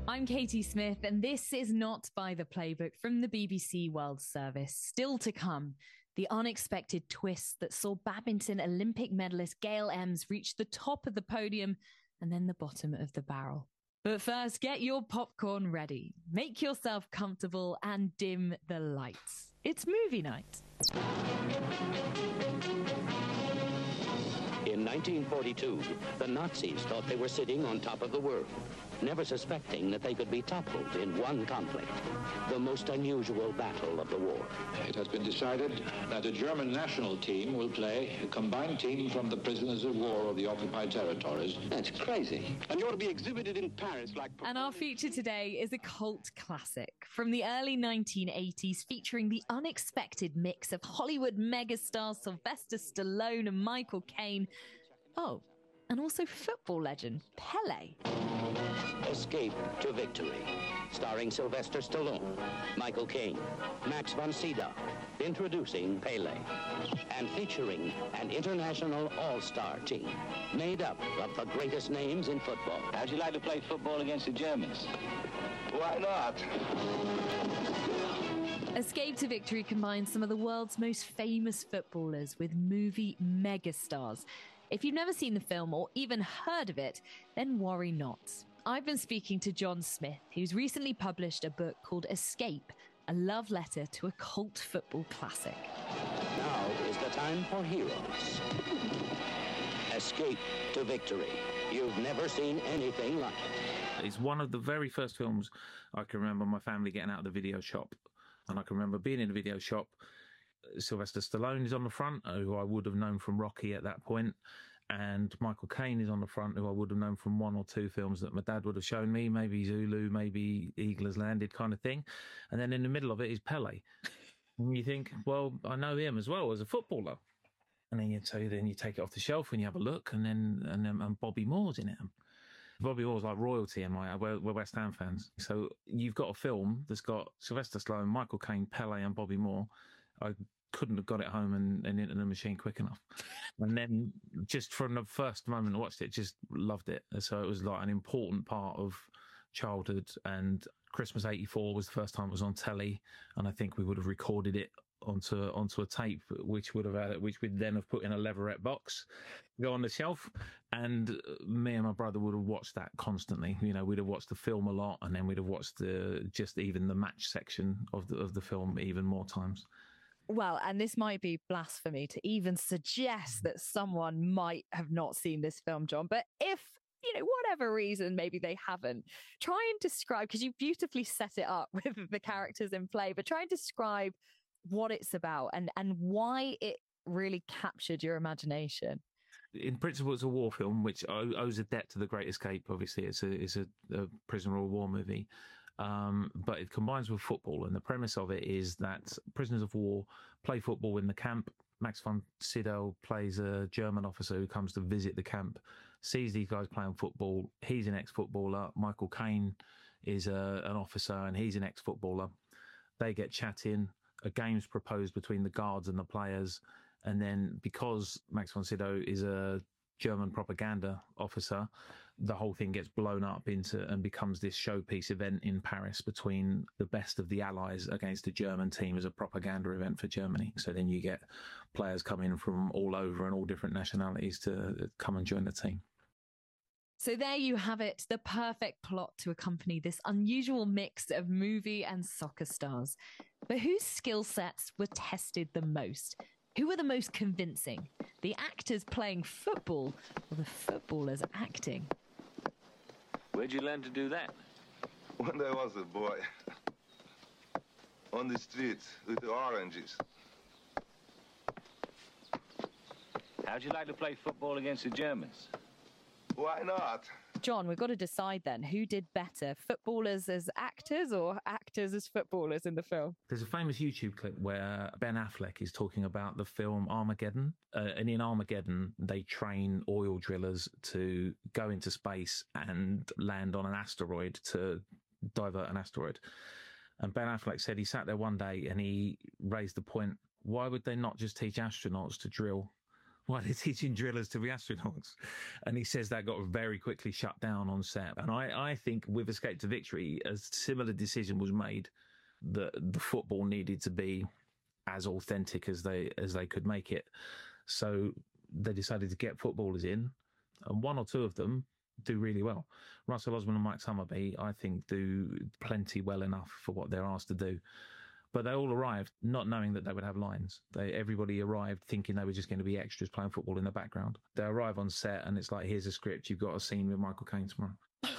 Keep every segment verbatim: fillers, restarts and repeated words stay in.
I'm Katie Smith, and this is Not by the Playbook from the B B C World Service. Still to come, the unexpected twist that saw badminton Olympic medalist Gail Emms reach the top of the podium and then the bottom of the barrel. But first, get your popcorn ready, make yourself comfortable, and dim the lights. It's movie night. In nineteen forty-two, the Nazis thought they were sitting on top of the world, never suspecting that they could be toppled in one conflict, the most unusual battle of the war. It has been decided that a German national team will play a combined team from the prisoners of war of the occupied territories. That's crazy. And you ought to be exhibited in Paris like... And our feature today is a cult classic from the early nineteen eighties, featuring the unexpected mix of Hollywood megastars Sylvester Stallone and Michael Caine. Oh, and also football legend Pelé. Escape to Victory, starring Sylvester Stallone, Michael Caine, Max von Sydow, introducing Pelé, and featuring an international all-star team made up of the greatest names in football. How'd you like to play football against the Germans? Why not? Escape to Victory combines some of the world's most famous footballers with movie megastars. If you've never seen the film or even heard of it, then worry not. I've been speaking to John Smith, who's recently published a book called Escape, a love letter to a cult football classic. Now is the time for heroes. Escape to Victory. You've never seen anything like it. It's one of the very first films I can remember my family getting out of the video shop. And I can remember being in the video shop. Sylvester Stallone is on the front, who I would have known from Rocky at that point, and Michael Caine is on the front, who I would have known from one or two films that my dad would have shown me, maybe Zulu, maybe Eagle Has Landed kind of thing. And then in the middle of it is Pelé. And you think, well, I know him as well as a footballer. And then you, so then you take it off the shelf and you have a look, and then and then and Bobby Moore's in it. Bobby Moore's like royalty in my, we're, we're West Ham fans. So you've got a film that's got Sylvester Stallone, Michael Caine, Pelé and Bobby Moore. I couldn't have got it home and, and into the machine quick enough. And then just from the first moment I watched it, just loved it. So it was like an important part of childhood. And Christmas eighty-four was the first time it was on telly. And I think we would have recorded it onto onto a tape, which would have had it, which we'd then have put in a leatherette box, go on the shelf. And me and my brother would have watched that constantly. You know, we'd have watched the film a lot, and then we'd have watched the just even the match section of the of the film even more times. Well, and this might be blasphemy to even suggest that someone might have not seen this film, John, but if, you know, whatever reason, maybe they haven't, try and describe, because you beautifully set it up with the characters in play, but try and describe what it's about and, and why it really captured your imagination. In principle, it's a war film, which owes a debt to The Great Escape. Obviously, it's a, it's a, a prisoner of war movie. Um, but it combines with football, and the premise of it is that prisoners of war play football in the camp. Max von Sydow plays a German officer who comes to visit the camp, sees these guys playing football. He's an ex-footballer. Michael Caine is a, an officer, and he's an ex-footballer. They get chatting. A game's proposed between the guards and the players. And then because Max von Sydow is a German propaganda officer, the whole thing gets blown up into and becomes this showpiece event in Paris between the best of the Allies against the German team as a propaganda event for Germany. So then you get players coming from all over and all different nationalities to come and join the team. So there you have it, the perfect plot to accompany this unusual mix of movie and soccer stars. But whose skill sets were tested the most? Who were the most convincing? The actors playing football or the footballers acting? Where'd you learn to do that? When I was a boy. On the streets with the oranges. How'd you like to play football against the Germans? Why not? John, we've got to decide then, who did better, footballers as actors or actors as footballers in the film? There's a famous YouTube clip where Ben Affleck is talking about the film Armageddon. Uh, and in Armageddon, they train oil drillers to go into space and land on an asteroid to divert an asteroid. And Ben Affleck said he sat there one day and he raised the point, why would they not just teach astronauts to drill? Why they're teaching drillers to be astronauts. And he says that got very quickly shut down on set. And I, I think with Escape to Victory, a similar decision was made that the football needed to be as authentic as they as they could make it. So they decided to get footballers in, and one or two of them do really well. Russell Osman and Mike Summerby, I think, do plenty well enough for what they're asked to do. But they all arrived not knowing that they would have lines. They, everybody arrived thinking they were just going to be extras playing football in the background. They arrive on set and it's like, here's a script, you've got a scene with Michael Caine tomorrow.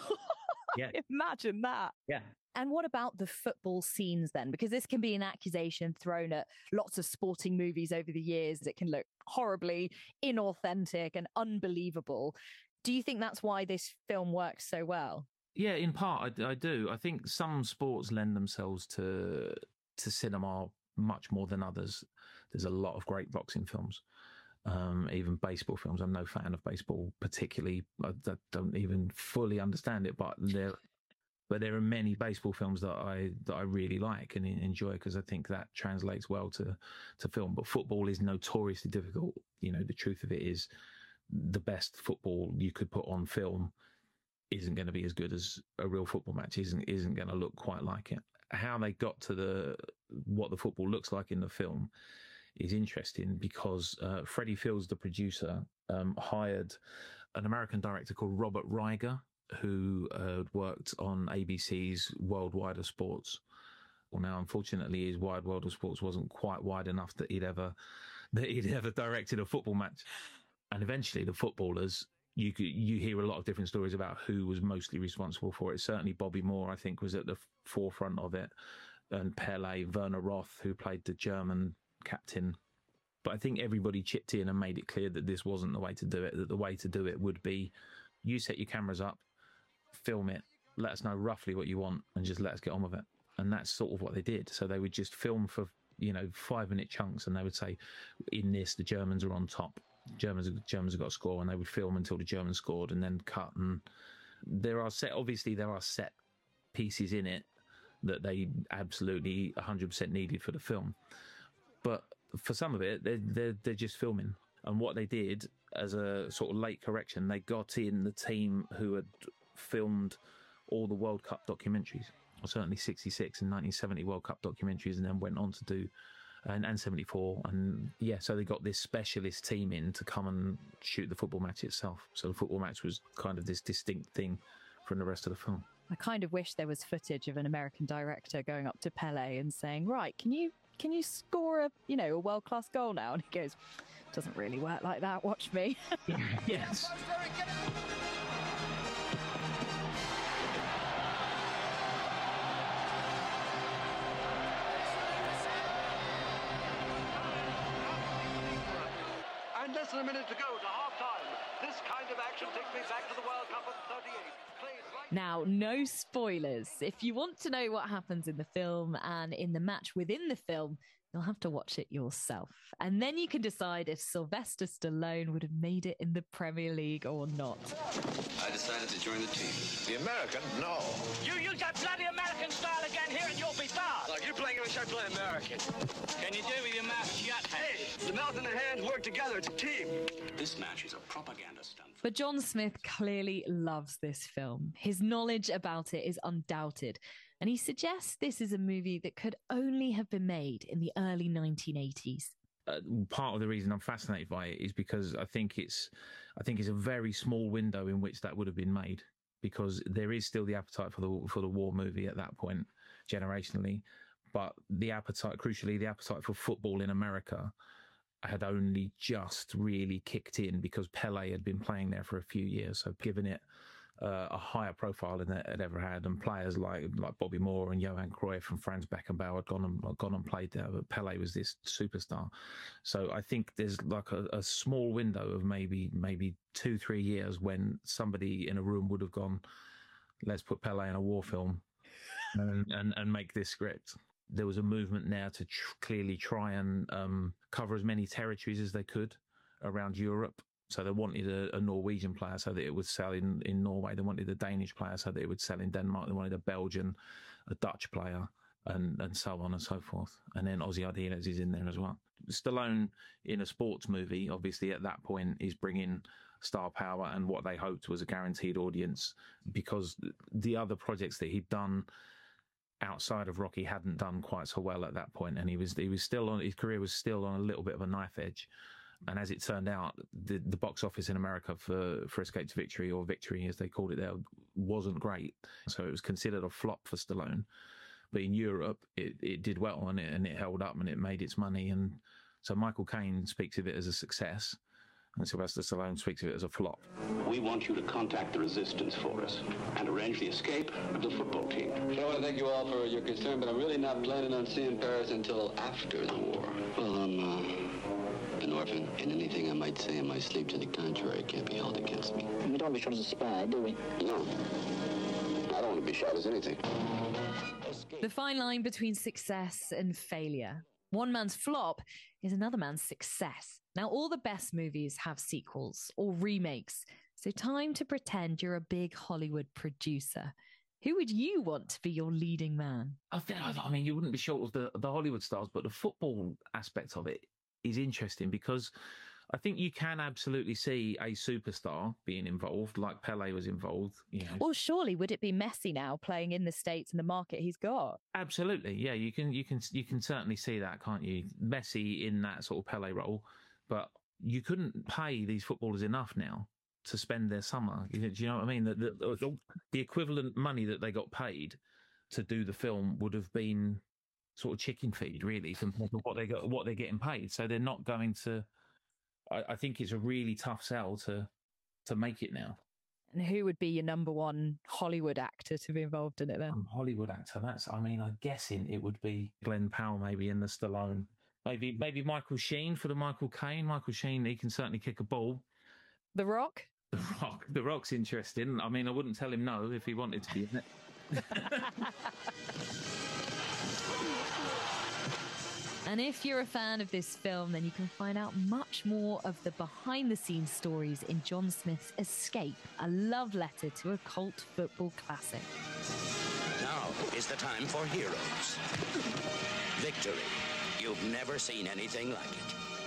Yeah. Imagine that. Yeah. And what about the football scenes then? Because this can be an accusation thrown at lots of sporting movies over the years. It can look horribly inauthentic and unbelievable. Do you think that's why this film works so well? Yeah, in part, I, I do. I think some sports lend themselves to to cinema much more than others. There's a lot of great boxing films, um, even baseball films. I'm no fan of baseball particularly. I, I don't even fully understand it, but there, but there are many baseball films that I that I really like and enjoy because I think that translates well to to film. But football is notoriously difficult. You know, the truth of it is, the best football you could put on film isn't going to be as good as a real football match. isn't isn't going to look quite like it. How they got to the what the football looks like in the film is interesting because uh, Freddie Fields, the producer, um, hired an American director called Robert Riger, who uh, worked on A B C's World Wide of Sports. Well, now, unfortunately, his Wide World of Sports wasn't quite wide enough that he'd ever that he'd ever directed a football match. And eventually, the footballers, you could, you hear a lot of different stories about who was mostly responsible for it. Certainly, Bobby Moore, I think, was at the forefront of it, and Pele, Werner Roth, who played the German captain. But I think everybody chipped in and made it clear that this wasn't the way to do it. That the way to do it would be, you set your cameras up, film it, let us know roughly what you want, and just let us get on with it. And that's sort of what they did. So they would just film for, you know, five minute chunks, and they would say, in this, the Germans are on top. Germans, Germans have got to score, and they would film until the Germans scored, and then cut. And there are set, obviously, there are set pieces in it that they absolutely one hundred percent needed for the film. But for some of it, they're, they're, they're just filming. And what they did as a sort of late correction, they got in the team who had filmed all the World Cup documentaries, or certainly sixty-six and nineteen seventy World Cup documentaries, and then went on to do And, and seventy-four, and yeah, so they got this specialist team in to come and shoot the football match itself. So the football match was kind of this distinct thing from the rest of the film. I kind of wish there was footage of an American director going up to Pele and saying, "Right, can you can you score a you know a world class goal now?" And he goes, "Doesn't really work like that. Watch me." Yes. Less than a minute to go to half-time. This kind of action takes me back to the World Cup of thirty-eight. Right. Now, no spoilers. If you want to know what happens in the film and in the match within the film, you'll have to watch it yourself. And then you can decide if Sylvester Stallone would have made it in the Premier League or not. I decided to join the team. The American? No. You use that bloody American style again here and you'll be barred. Look, you're playing English, I play American. Can you do it with your mouth shut? Hey, the mouth and the hands work together. It's a team. This match is a propaganda stunt. But John Smith clearly loves this film. His knowledge about it is undoubted. And he suggests this is a movie that could only have been made in the early nineteen eighties. Uh, part of the reason I'm fascinated by it is because I think it's, I think it's a very small window in which that would have been made, because there is still the appetite for the for the war movie at that point, generationally, but the appetite, crucially, the appetite for football in America had only just really kicked in because Pele had been playing there for a few years, so giving it Uh, a higher profile than it had ever had, and players like like Bobby Moore and Johan Cruyff and Franz Beckenbauer had gone and gone and played there, but Pele was this superstar. So I think there's like a, a small window of maybe maybe two three years when somebody in a room would have gone, let's put Pele in a war film and, and and make this script. There was a movement now to tr- clearly try and um, cover as many territories as they could around Europe. So they wanted a, a Norwegian player so that it would sell in, in Norway. They wanted a Danish player so that it would sell in Denmark. They wanted a Belgian, a Dutch player, and, and so on and so forth. And then Ozzy Ardiles is in there as well. Stallone in a sports movie, obviously at that point, is bringing star power and what they hoped was a guaranteed audience, because the other projects that he'd done outside of Rocky hadn't done quite so well at that point, and he was he was still on his career was still on a little bit of a knife edge. And as it turned out, the, the box office in America for, for Escape to Victory, or Victory as they called it there, wasn't great. So it was considered a flop for Stallone. But in Europe, it, it did well, and it, and it held up, and it made its money. And so Michael Caine speaks of it as a success, and Sylvester Stallone speaks of it as a flop. We want you to contact the resistance for us and arrange the escape of the football team. I want to thank you all for your concern, but I'm really not planning on seeing Paris until after the war. Well, I'm uh, an orphan, and anything I might say in my sleep to the contrary can't be held against me. We don't want to be shot as a spy, do we? No. I don't want to be shot as anything. The fine line between success and failure. One man's flop is another man's success. Now, all the best movies have sequels or remakes, so time to pretend you're a big Hollywood producer. Who would you want to be your leading man? I, think, I mean, you wouldn't be short of the, the Hollywood stars, but the football aspect of it is interesting, because I think you can absolutely see a superstar being involved, like Pele was involved. You know. Well, surely would it be Messi now playing in the States and the market he's got? Absolutely, yeah. You can, you can, you can certainly see that, can't you? Messi in that sort of Pele role, but you couldn't pay these footballers enough now to spend their summer. Do you know what I mean? The, the, the equivalent money that they got paid to do the film would have been sort of chicken feed, really, compared to what they got, what they're getting paid. So they're not going to. I, I think it's a really tough sell to to make it now. And who would be your number one Hollywood actor to be involved in it then? Um, Hollywood actor. That's. I mean, I'm guessing it would be Glenn Powell, maybe in the Stallone. Maybe maybe Michael Sheen for the Michael Caine. Michael Sheen, he can certainly kick a ball. The Rock? The Rock. The Rock's interesting. I mean, I wouldn't tell him no if he wanted to be in it. And if you're a fan of this film, then you can find out much more of the behind-the-scenes stories in John Smith's Escape, a love letter to a cult football classic. Now is the time for heroes. Victory. You've never seen anything like it.